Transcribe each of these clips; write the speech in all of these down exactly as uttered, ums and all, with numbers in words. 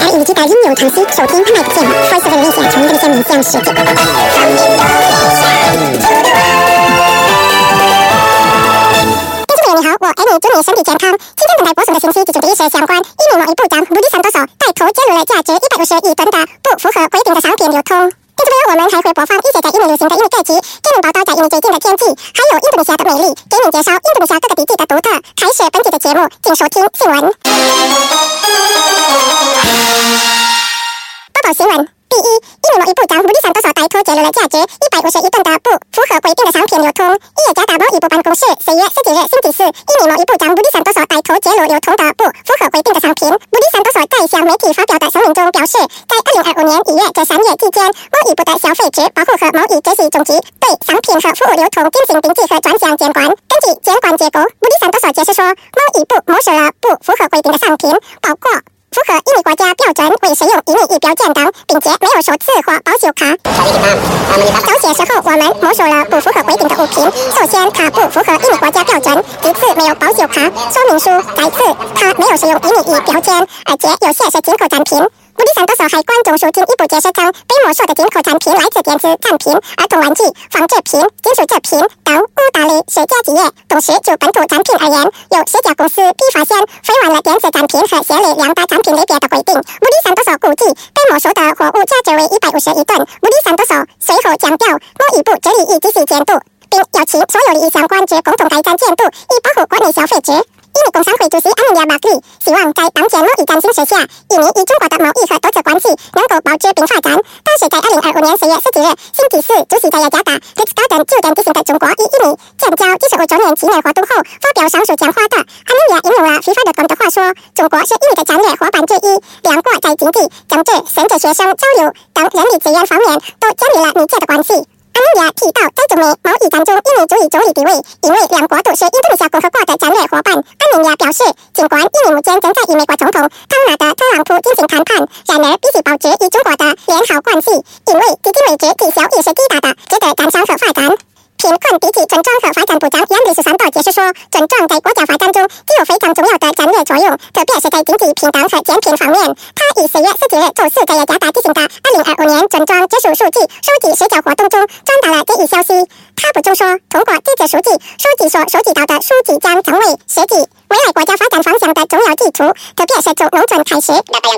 R 以及打音有唐诗收听麦克键 Voice of Indonesia 从印度尼西亚面向世界。听众朋友你好，我 Amy 祝你身体健康。今天本台播送的信息集中第一是相关印尼贸易部长鲁迪桑多索带头揭露了价值一百五十亿吨的不符合规定的商品流通。听众朋友，我们还会播放一些在印尼流行的印尼歌曲，给您报道在印尼最近的天气，还有印度尼西亚的美丽，给您介绍印度尼西亚各个地区的独特。开始本期的节目，请收听新闻。报道新闻。第一，印尼贸易部长鲁迪桑多索带头揭露了价值一百五十亿吨的不符合规定的商品流通。伊耶加达贸易部办公室四月十几日星期四，印尼贸易部长鲁迪桑多索带头揭露流通的不符合规定的商品。鲁迪桑多索在向媒体发表的声明中表示，在二零二五年一月至三月期间，贸易部的消费者保护和贸易执行总局对商品和服务流通进行定期和专项监管。根据监管结果，鲁迪桑多索解释说，贸易部没收了不符合规定的商品，包括符合印尼国家标准未使用印尼仪表件等，并且没有收次或保修卡。早些时候，我们没收了不符合规定的物品。首先，它不符合印尼国家标准；其次，没有保修卡、说明书；再次，它没有使用印尼仪表件，而且有些是进口产品。鲁迪桑多索还关中书进一步解释称，被没收的进口产品来自电子产品、儿童玩具、纺织品、金属制品等五大类十家企业。同时，就本土产品而言，有十家公司被发现违反了电子产品和鞋类两大产品类别的规定。鲁迪桑多索估计被没收的货物价值为一百五十亿吨。鲁迪桑多索随后强调，贸易部致力于继续监督，并邀请所有利益相关者共同改善监督，以保护国内消费者。印尼工商会主席阿米亚·马克里希望在当前贸易战形势下，印尼与中国的贸易和投资关系能够保持并发展。但是在二零二五年四月十几日星期四，主席在雅加达 Ritz-Carlton 酒店举行的中国与印尼建交第十五周年纪念活动后，发表上述讲话的阿米亚引用了 FIFA 的公的话说：“中国是印尼的战略伙伴之一，两国在经济、政治甚至学生交流等人力资源方面都建立了密切的关系。”阿米亚提到，在中美贸易战中，印尼处于中立地位，因为两国都是印度尼西亚共和国的战略伙伴。阿米亚表示，尽管印尼目前正在与美国总统唐纳德·特朗普进行谈判，然而必须保持与中国的良好关系，因为迄今为止绩效也是巨大的，值得赞赏和发展。贫困低级村庄和发展部长杨里苏三多解释说，村庄在国家发展中具有非常重要的战略作用，特别是在经济平等和减贫方面。他于四月十几日周四在雅加达举行的二零二五年村庄指数数据收集实缴活动中传达了这一消息。他补充说，通过这些数据，收集所收集到的数据将成为实际未来国家发展方向的重要基础，特别是从农村开始。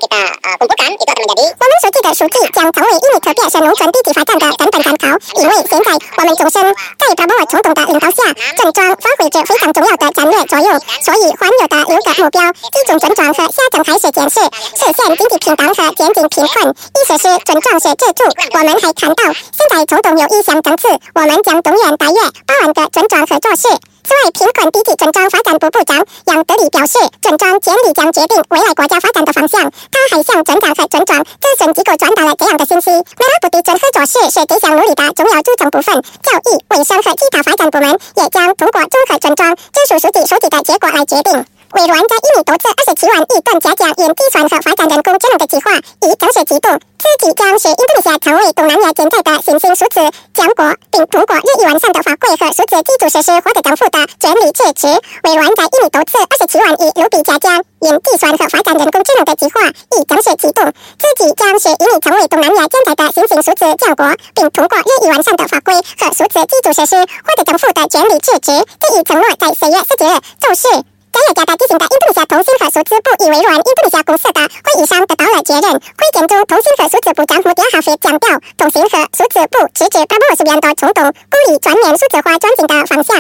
我们收集的数据将成为印尼特别是农村地级发展的根本参考，因为现在我们重申，在巴博尔总统的领导下，村庄发挥着非常重要的战略作用，所以环游的六个目标集中村庄和下层开始建设，实现经济平等和减轻贫困，意思是村庄是支柱。我们还看到，现在总统有意向政策，我们将动员大约八万个村庄合作社。此外，贫困低级村庄发展部部长杨德里表示，村庄建立将决定未来国家发展的方向。他还向村长和村庄咨询机构传达了这样的信息：美拉布地村合作社是这项努力的重要组成部分，教育、卫生和其他发展部门也将通过综合村庄指数数据收集的结果来决定。微软在印尼投资二十七万亿吨加强云计算和发展人工智能的计划已正式启动，此举将使印度尼西亚成为东南亚现在的新兴数字强国，并通过日益完善的法规和数字基础设施获得政府的全力支持。微软在印尼投资二十七万亿卢比加强云计算和发展人工智能的计划已正式启动，此举将使印尼成为东南亚现在的新兴数字强国，并通过日益完善的法规和数字基础设施获得政府的全力支持。这一承诺在四月十九日周四在雅加达举行的印度尼西亚通信和数字部与微软印度尼西亚公司的会议上得到了确认。会见中，通信和数字部长穆迪亚哈菲强调，通信和数字部支持巴布罗苏边的冲动，鼓励全面数字化转型的方向。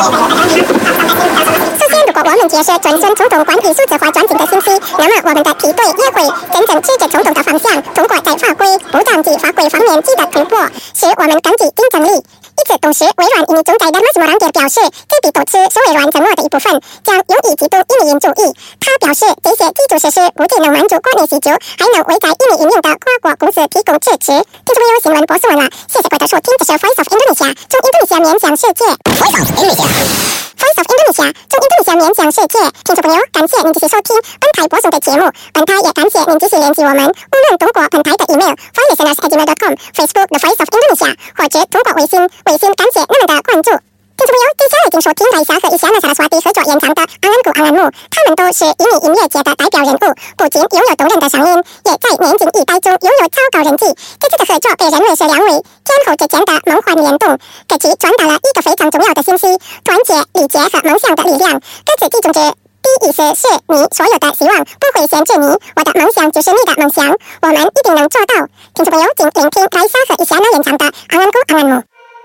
首先，如果我们接受遵循冲动关于数字化转型的信息，那么我们的梯队也会真正指着冲动的方向，通过在法规、部长及法规方面取得突破，使我们更具竞争力。与此同时，微软印尼总裁的马西莫朗杰表示，这笔投资是微软承诺的一部分，将用于激动印尼人主义。他表示，这些基础设施不仅能满足国内需求，还能为在印尼运营的跨国公司提供支持。听众朋友，新闻播送完了，谢谢各位的收听，这是 Voice of Indonesia 从印度尼西亚面向世界。Voice of Indonesia。Voice of Indonesia 从印度尼西亚面向世界。听众朋友，感谢您继续收听本台播送的节目，本台也感谢您继续联系我们，无论通过本台的 email voicelisteners at gmail dot com、Facebook The Voice of Indonesia， 或者通过微信，微信感谢你们的关注。 听众朋友，接下来请收听来沙和伊夏纳萨拉斯瓦蒂合作演唱的《安安古安安木》，他们都是印尼音乐界的代表人物，不仅拥有动人的声音，也在年轻一代中拥有超高人气。这次的合作被认为是两位天后之间的梦幻联动，歌曲传达了一个非常重要的信息：团结、理解和梦想的力量。歌词记中之第一思是你所有的希望不会限制你，我的梦想就是你的梦想，我们一定能做到。听众朋友，请聆听来沙和伊夏纳演唱的《安安古安安木》。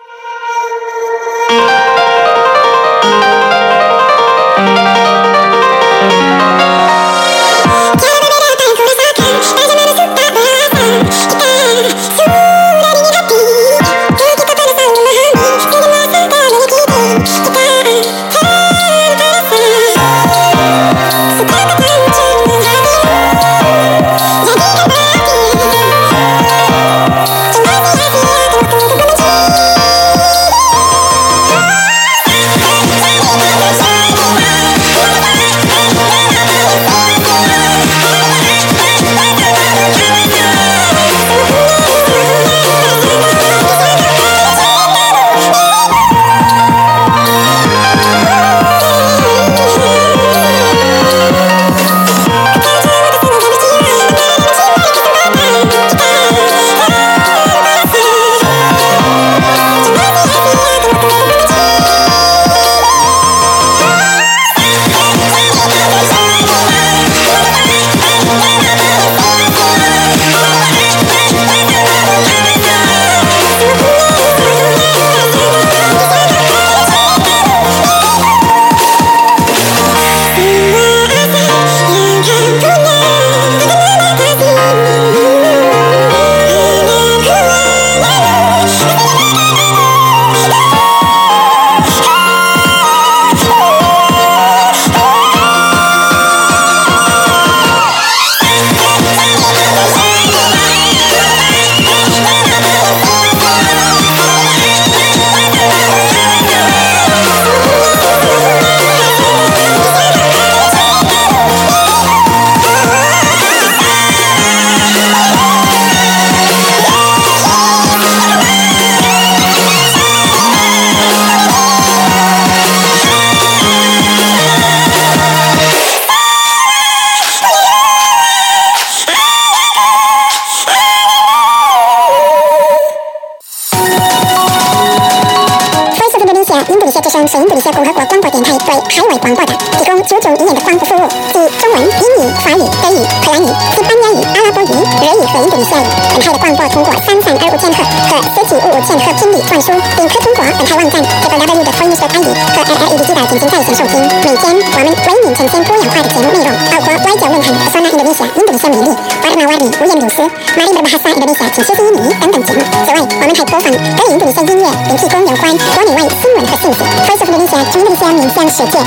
印度尼西亚之声是印度尼西亚共和国广播电台对海外广播的提供九种语言的广播服务，即中文、英语、法语、德语、荷兰语、西班牙语、阿拉伯语、日语和印度尼西亚语。本台的广播通过三三二五千赫和四七五五千赫频率传输，并可通过本台网站 w w w 的 Toy News 台语和 L L E D 机台进行在线收听。每天我们为您呈现多样化的节目内容，包括外交论坛、Pesona Indonesia、印度尼西亚魅力、Warna-Warni、五颜六色、Mari Berbahasa Indonesia、请学习印尼等等节目。此外，我们还播放各印度尼西亚音乐，并提供有关国内外新闻和信息。Voice of Indonesia，印度尼西亚面向世界。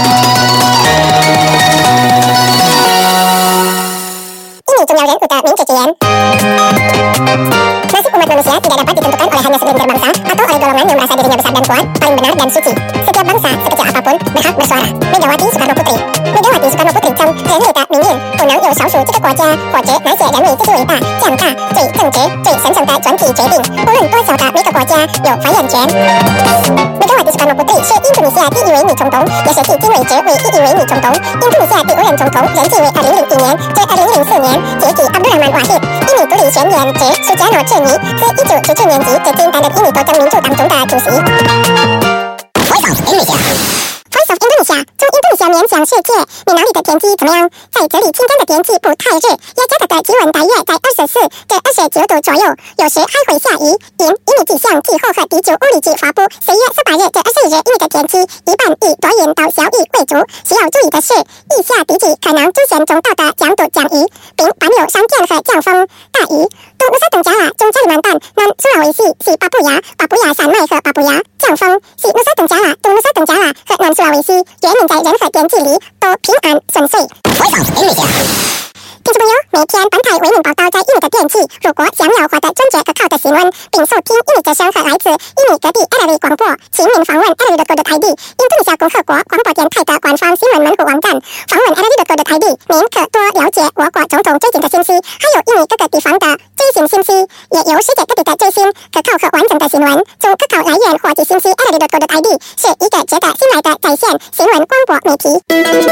印尼重要人物的名字之言。Nasib umat manusia tidak dapat ditentukan oleh hanya segelintir bangsa atau oleh golongan yang merasa dirinya besar dan kuat, paling benar dan suci. Setiap bangsa, sekecil apapun, berhak bersuara. Megawati Soekarno Putri. Megawati Soekarno Putri 称人类的命运不能由少数几个国家或者那些人为之最伟大、强大、最正直、最神圣的专体决定，无论多小的每个国家有发言权。Megawati Soekarno Putri 是印度尼西亚第一位女总统，也是迄今为止唯一一位女总统。印度尼西亚第五任总统任期为二零零一年至二零零四年，接替阿卜杜拉曼瓦希。印尼独立宣言之苏加诺治尼自一九七九年起至今担任印尼国政民主党中的主席。Voice of Indonesia。Voice of Indonesia， 从印度尼西亚面向世界，你那里的天气怎么样？在这里今天的天气不太热，雅加达的气温大约在二十四至二十九度左右，有时还会下雨。因印尼气象气候和地球物理局发布十月十八日至二十一日印尼的天气，一般以多云到小雨为主。需要注意的是，以下地区可能出现中到的强度降雨，并伴有闪电和强风、大雨。东努沙登加拉、中加里曼丹、南苏拉维西、西巴布亚、巴布亚山脉和巴布亚，强风。西努沙登加拉、东努沙登加拉和南苏拉维西，愿您在任何天气里都平安顺遂。Voice of Indonesia。 听众朋友，每天本台为您报道在印尼的天气。如果想要获得准确可靠的新闻，并收听印尼之声和来自印尼各地 L V 广播，请您访问 L V dot co dot I D， 印度尼西亚共和国广播电台的官方新闻门户网站。访问 L V dot co dot I D， 您可多了解我国种种最近的信息，还有印尼各个地方的最新信息，也有世界各地的最新、可靠和完整的新闻。从可靠来源获取信息 ，L V dot co dot I D 是一个值得信赖的在线新闻广播媒体。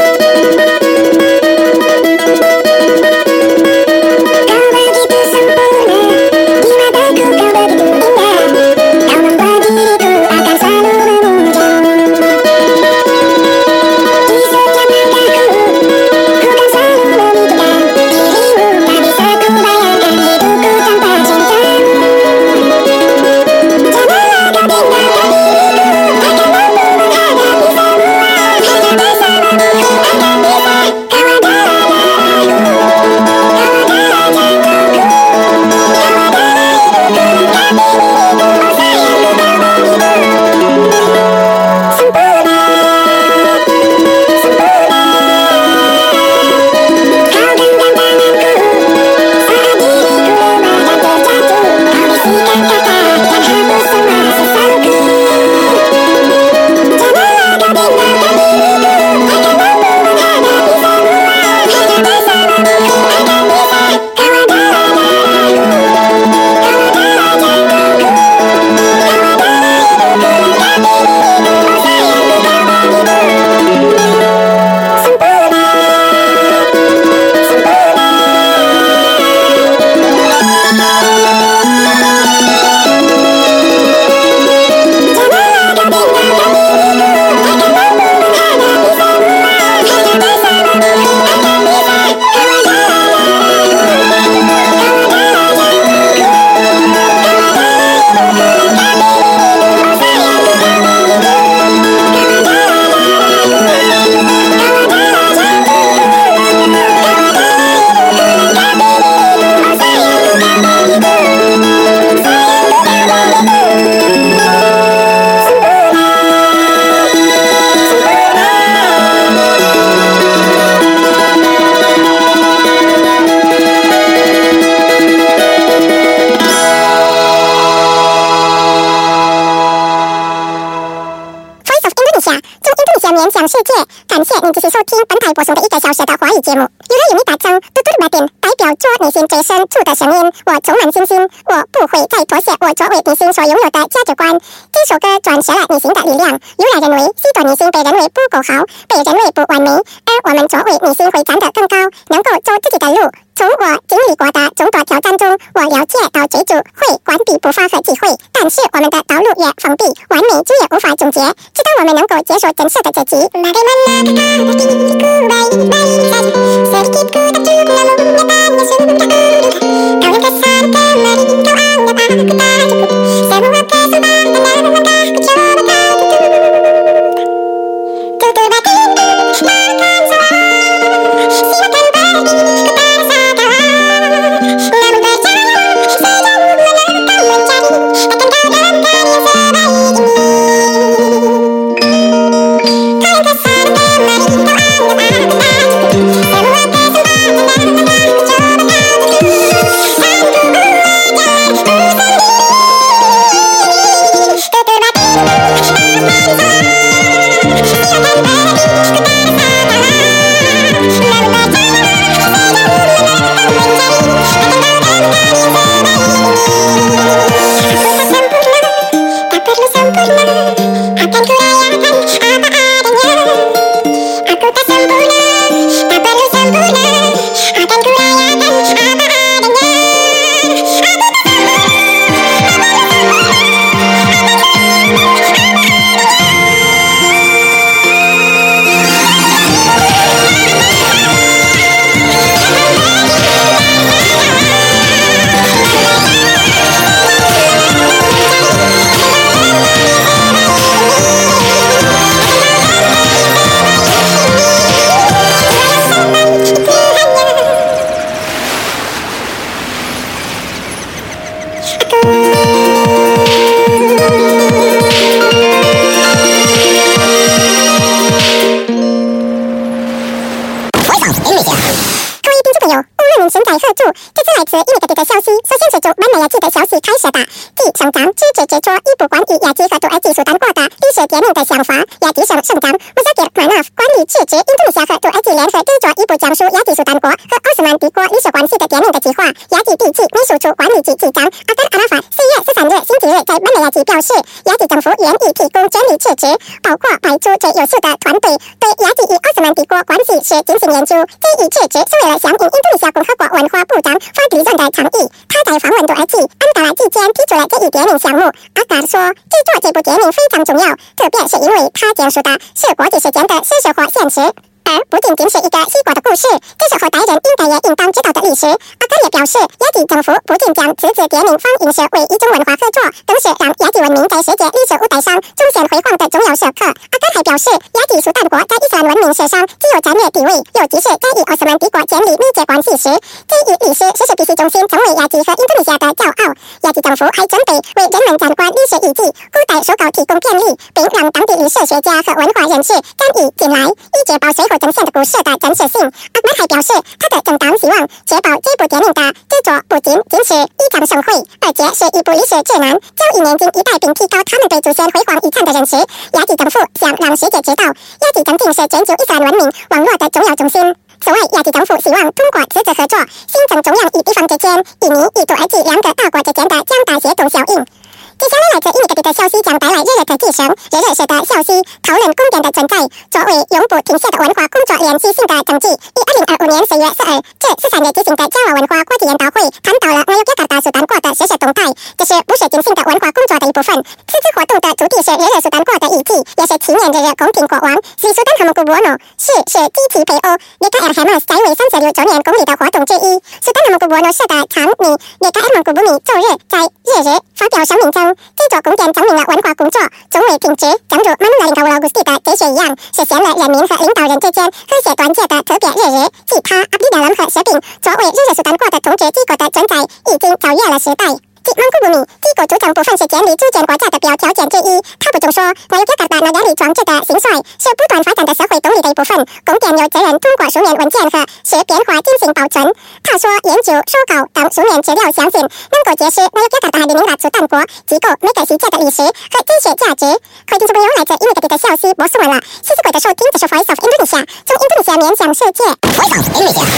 面向世界，感谢您继续收听本台播送的一个小时的华语节目。有人有你达成，嘟嘟马丁代表着内心最深处的声音。我充满信心，我不会再妥协我作为内心所拥有的价值观。这首歌转折了内心的力量。有人认为许多女性被认为不够好，被认为不完美，而我们作为女性会站得更高，能够走自己的路。从我经历过的众多挑战中，我了解到追逐会关闭步伐和机会，但是我们的道路越封闭，完美就越无法终结。直到我们能够接受真实的自己。 的消息，首先是从本来亚记的消息开始的。第上章支持执着以不关于亚记和杜埃及苏丹国的历史革命的想法。亚记省省长穆萨迪马纳夫管理支持印度尼西亚和杜埃及联合制作一部讲述亚记苏丹国和奥斯曼帝国历史关系的革命的计划。亚记地区秘书处管理局局长阿甘阿拉法四月十三日星期日在本来亚记表示，亚记政府愿意提供全力支持，包括派出最优秀的团队对亚记与奥斯曼帝国关系史进行研究。这一支持是为了响应印度尼西亚共和国文化部长法迪伦的倡议。他在访问杜埃及、安达拉期间提出了这一革命项目。阿嘎说，制作这部革命非常重要，特别是因为他讲述的是国际事件的事实或现实，而不仅仅是一个西瓜的故事，这是后代人应该也应当知道的历史。阿甘也表示，亚记政府不仅将此次革命放映社为一种文化合作，更是让亚记文明在世界历史舞台上重现辉煌的重要时刻。阿甘还表示，亚记苏丹国在伊斯兰文明史上具有战略地位，尤其是在与奥斯曼帝国建立密切关系时，这一历史事实必须中心成为亚记和印度尼西亚的骄傲。亚记政府还准备为人们参观历史遗迹、古代手稿提供便利，并让当地历史学家和文化人士参与进来，以确保随后呈现的故事的真实性。阿曼还表示，他的政党希望确保这部电影的制作不仅仅是一场盛会，而且是一部历史指南，教育年轻一代并提高他们对祖先辉煌遗产的认识。亚记政府想让世界知道，亚记正定是全球伊斯兰文明网络的重要中心。此外，亚记政府希望通过此次合作，形成中央与地方之间、印尼与杜埃及两个大国之间的强大协同效应。接下来来自印尼各地的消息将带来日日的提升，日日式的消息讨论宫殿的存在，作为永不停歇的文化工作连续性的证据。于二零二五年四月十二至十三日举行的加瓦文化国际研讨会谈到了埃尤加达大苏丹国的实时动态，这是不时进行的文化工作的一部分。此次活动的主题是日日苏丹国的遗迹，也是七年日日宫廷国王西苏丹哈姆古布诺逝世集体陪偶列卡尔海马斯在位三十六周年公礼的活动之一。苏丹哈姆古布诺逝的长女列卡尔蒙古布米周日在日日发表声明称，这座宫殿证明了文化工作终未停止，正如马努拉林卡乌劳古斯蒂的哲学一样，实现了人民和领导人之间和谐团结的特别日日。其他阿比德兰和舍宾作为日日苏丹国的统治机构的存在，已经超越了时代。即蒙古布米机构组成部分是建立主权国家的标条件之一。他补充说，埃尤加达那压力装置的兴衰是不断发展的社会动力的一部分。宫殿有责任通过书面文件和识别化进行保存。他说，研究、手稿等书面资料相信能够揭示埃尤加达和利宁拉苏丹国机构每个细节的历史和哲学价值。各位听众朋友，来自印尼各地的消息播送完了，谢谢各位的收听，这是 Voice of Indonesia， 从印度尼西亚面向世界。Voice of Indonesia。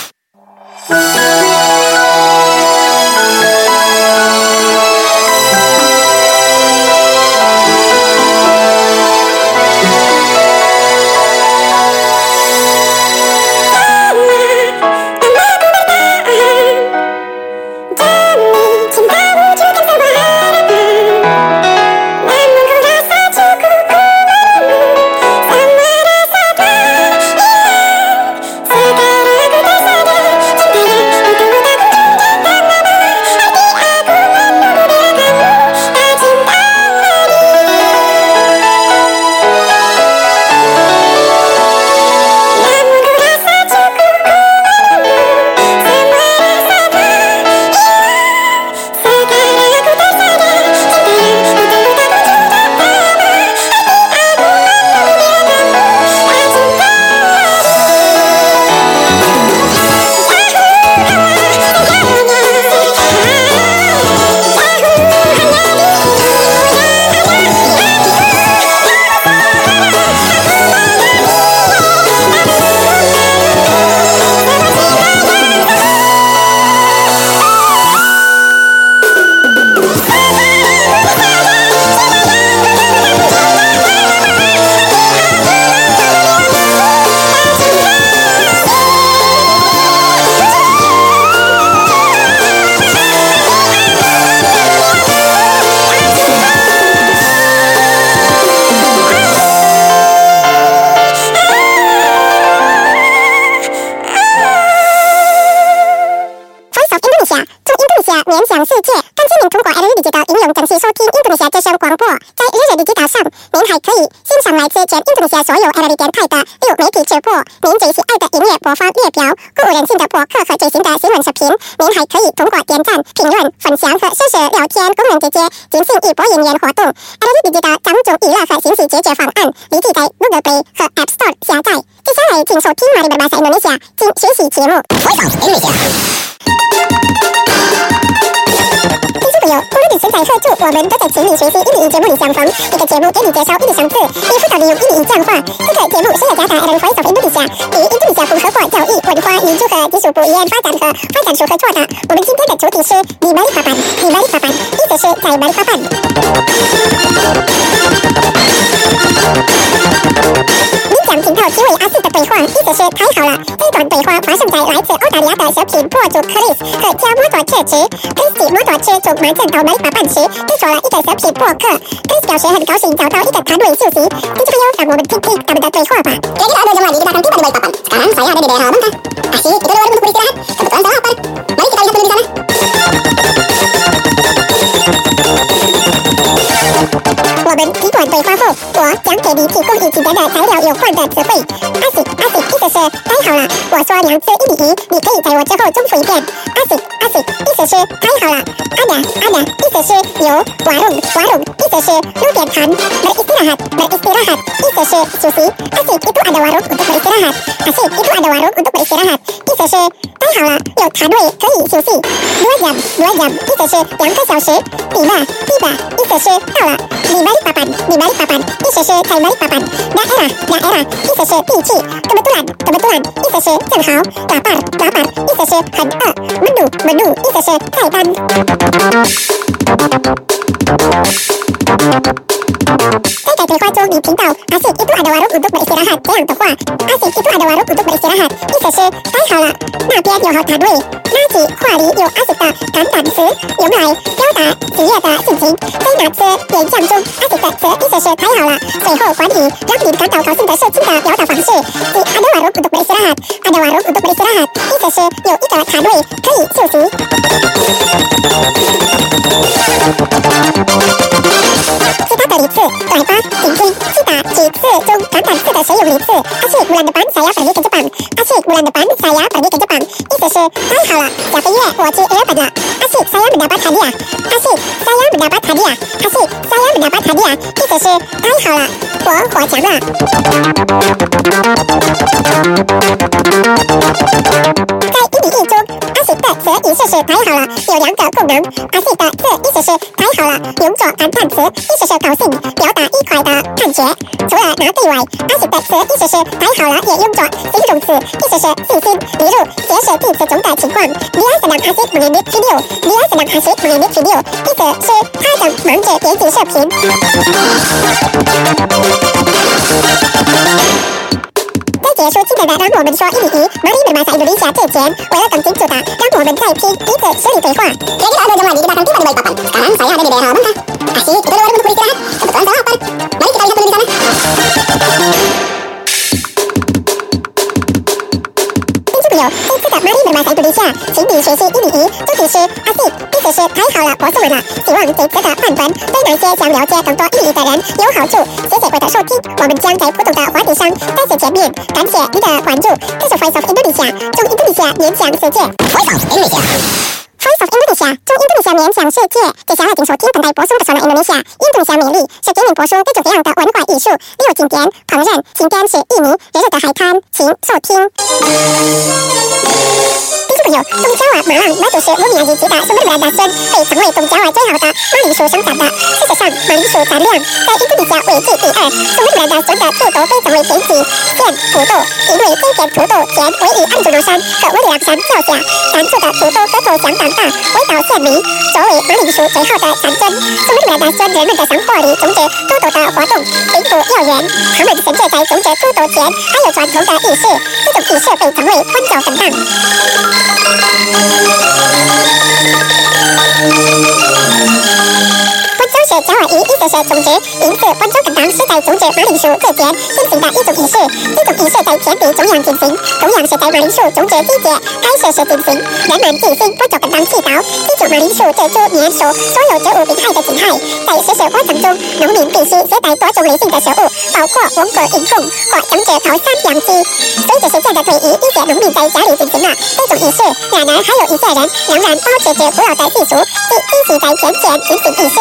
面向世界，感谢您通过 L E D 的应用正式收听印度尼西亚之声广播。在日日的地道上，您还可以欣赏来自全印度尼西亚所有 L E D 电台的六媒体直播。您最喜爱的音乐播放列表、鼓舞人心的播客和最新的新闻视频。您还可以通过点赞、评论、分享和实时聊天功能直接进行一波音乐活动。L E D 的张种娱乐和信息解决方案，立即在 Google Play 和 App Store 下载。接下来，请收听马里巴巴塞印度尼西亚，请学习节目。Voice of Indonesia。 底身材合住，我们都在群里学习一零一节目里相逢。一个节目给你介绍一零相似，一辅导利用一零一讲话。这个节目是雅加达 Airline Voice of Indonesia 与印度尼西亚共和国教育、文化、研究和技术部研发展和发展署合作的。我们今天的主题是di Balikpapan，di Balikpapan，意思是在巴黎巴班。领奖频道题为阿四的对话，意思是太好了。这段对话发生在来自澳大利亚的小品博主 Chris 和加摩托车之 Chris 摩托车从马镇到巴黎巴班时，制作了一个小品博客。Chris 表示很高兴找到一个摊位休息。听众朋友，让我们听听他们的对话吧。Jadi tak ada jemaah di belakang tiba di Balikpapan. Sekarang saya ada di daerah Bangka. Asik, itu luar untuk beristirahat. Kebetulan saya lapar. Mari kita lihat dulu di sana.我们一段对话后，我将给你提供与今天的材料有关的词汇。阿西阿西，意思是太好了。我说两次一比一，你可以在我之后重复一遍。阿西阿西，意思是太好了。阿达阿达，意思是牛。瓦隆瓦隆，意思是路边摊。beristirahat beristirahat，意思是休息。阿西itu ada warung untuk beristirahat。阿西itu ada warung untuk beristirahat，意思是太好了，有摊位可以休息。dua jam dua jam，意思是两个小时。tiba tiba，意思是到了。di Balikpapan di Balikpapan，意思是在巴黎巴班。daerah daerah，意思是地区。kebetulan kebetulan，意思是正好。lapar lapar，意思是很饿。menu menu，意思是菜单。在该对话中，你听到阿西itu ada warung untuk beristirahat这样的话，阿西itu ada warung untuk beristirahat，意思是太好了，那边有好摊位。垃圾话里有阿西的感叹词，用来表达喜悦的心情。在那次演讲中，阿西的词意思是太好了。最后关于让您感到高兴的事情的表达方式，即 ada warung untuk beristirahat ada warung untuk beristirahat，意思是有一个摊位可以休息。其他的例子，来吧，请听其他几次中感叹词的使用例子。Asyik bulan depan saya pergi ke Jepang. Asyik bulan depan saya pergi ke Jepang，意思是太好了，下个月我去日本了。Asyik saya mendapat hadiah。Asyik saya mendapat hadiah。Asyik saya mendapat hadiah，意思是太好了，我获奖了。在一比一中，阿西的词意思是太好了，有两个功能。阿西的词意思是太好了，用作感叹词，意思是高兴，表达愉快的感觉。除了那地外，阿西的词意思是太好了，也用作形容词，意思是信心。例如，揭示句子中的情况 ，Dia sedang asik mengambil video。Dia sedang asik mengambil video，意思是他正忙着编辑视频。在结束今天的让我们说一比一 Mari berbahasa Indonesia 之前，为了更清楚的，让我们再听一次实例对话。Jadi tak ada jemaah di belakang tiba di Balikpapan. Sekarang saya ada di daerah Bangka. Asik, itu luar untuk beristirahat. Kebetulan saya lapar. Mari kita lihat dulu di sana.有这次的 Mari berbahasa Indonesia 请你学习一比一，主题是阿西，意思是太好了，我说完了。希望这次的范文对那些想了解更多一比一的人有好处。谢谢各位的收听，我们将在不同的话题上再次见面。感谢你的关注，这是 Voice of Indonesia， 从印度尼西亚面向世界。Voice of Indonesia。Voice of Indonesia， 从印度尼西亚面向世界。接下来请收听本台播送的《说了 Indonesia》，印度尼西亚美丽是给您播送各种各样的文化艺术，例如景点、烹饪、景点是印尼热热的海滩，请收听。听众朋友，东爪哇马朗那就是卢米亚遗迹的苏门兰大村，被称为东爪哇最好的马铃薯生产的。事实上，马铃薯产量在印度尼西亚位居第二。苏门兰大村的土豆被称为天际线土豆，因为这片土豆田位于安祖诺山和威里朗山脚下，产出的土豆个头相当大，味道鲜美，作为马铃薯最好的山村。苏门兰大村人们的生活里种植土豆的活动并不遥远，他们甚至在种植土豆前还有传统的仪式，这种仪式被称为混种等档。是爪哇语，意思是种植，因此温州跟当是在种植马铃薯之前进行的一种仪式。这种仪式在田地中央进行，同样是在马铃薯种植季节该时时进行。人们进行温州跟当祈祷，记住马铃薯这株年属所有植物病害的侵害。在实施过程中，农民必须携带多种类型的食物，包括文革银凤或种植高山养鸡。随着时间的推移，一些农民在家里进行了这种仪式，然而还有一些人仍然保持着古老的习俗，即继续在田前进行仪式。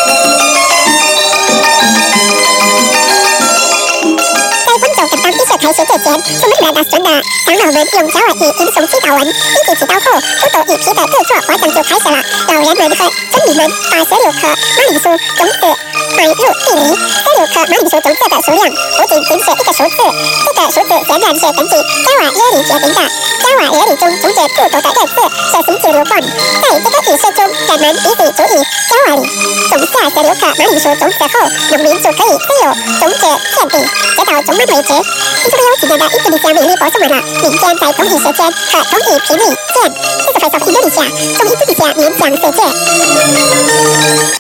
在温州跟当仪式开学界前，什么是大神的长老们用爪耳以吟诵祈祷文，一起祈祷后，不懂一批的各座华灯就开始了。老人们和僧侣们把十六颗马铃薯种子埋入地里，十六颗马铃薯种子的数量不仅仅是一个数字，这个数字显然是根据爪哇耶里决定的。爪哇耶里中种着诸多的日子，蛇形记录本。在这个仪式中，人们彼此注意爪哇里种下十六颗马铃薯种子后，农民就可以自由种植田地，直到种满为止。听众朋友，今天的印度尼西亚魅力播送完了，明天在同一时间和同一频率见。这是 Voice of Indonesia， 从印度尼西亚面向世界。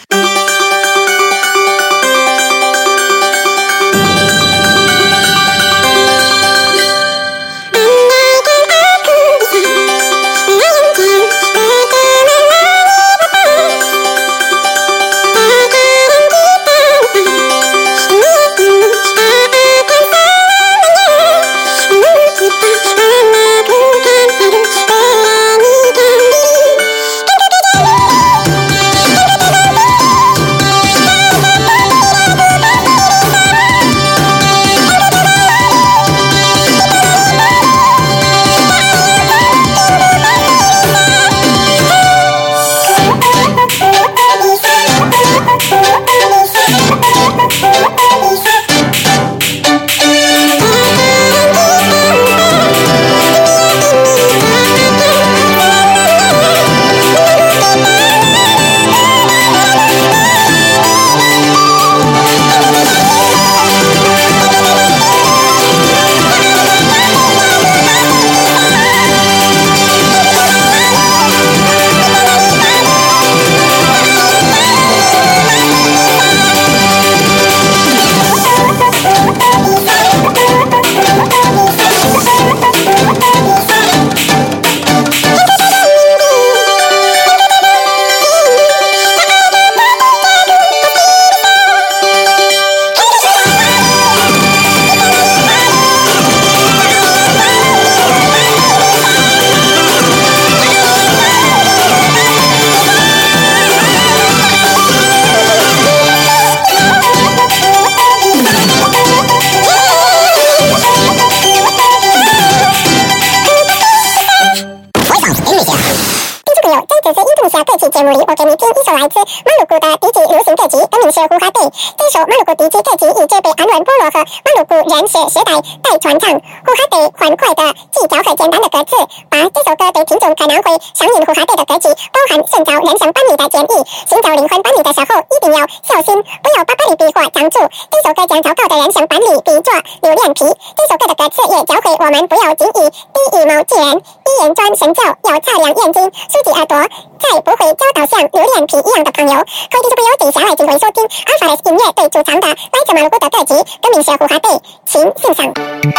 这期节目里，我给你听一首来自马鲁古的迪吉流行歌曲，歌名是《呼哈贝》。这首马鲁古迪吉歌曲一直被安伦部落和马鲁古人史时代代传唱。呼哈贝欢快的技巧和简单的歌词，把这首歌对听众可能会上瘾呼哈贝的歌曲，包含寻找人生伴侣的建议。寻找灵魂伴侣的时候，一定要小心，不要把伴侣逼或僵住。这首歌将糟糕的人生伴侣比作榴莲皮。这首歌的歌词也教会我们不要轻易第一谋记人，一眼专神教，要擦亮眼睛，竖起耳朵，才不会交到像榴莲皮一样的朋友。各位听众朋友，接下来请回收听阿法雷斯音乐队主唱的来自马鲁古的歌曲，歌名是《呼哈贝》，请欣赏。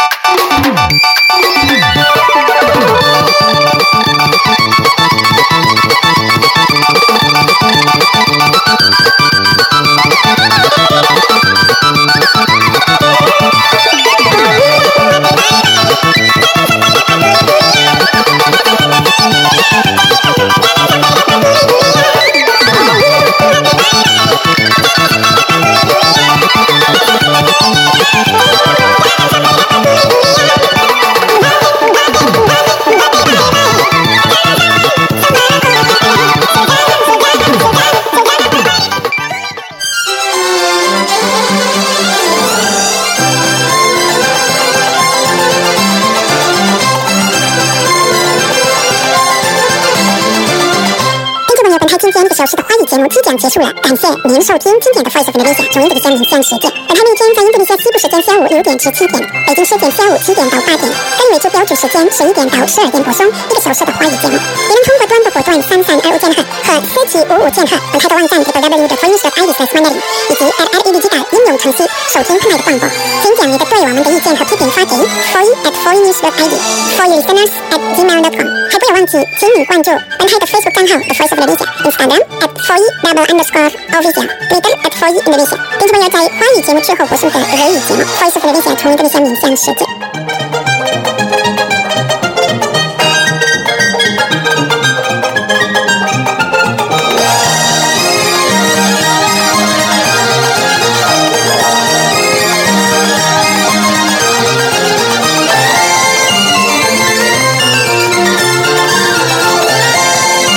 今天一个小时的华语节目即将结束了，感谢您收听今天的 Voice of Indonesia 从印度尼西亚面向世界。本台每天在印度尼西亚西部时间下午六点至七点，北京时间下午七点到八点，该为就标注时间十一点到十二点播送一个小时的华语节目。也能通过短波波段三三二五千赫和四七五五千赫，本台的网站 double-u double-u double-u 点 voice dot i d slash mandarin 以及 at L E D G 的应用程序收听本台的广播。请将你的对我们的意见和批评发给 foyi at foyinews dot i d foyi listeners at gmail dot com。还不要忘记，请你关注本台的 Facebook 账号 The Voice of Indonesia，Instagram at foyi double underscore official，Twitter at foyi Indonesia。听众朋友，在华语节目之后播送的俄语节目 Voice of Indonesia 从印度尼西亚面向世界。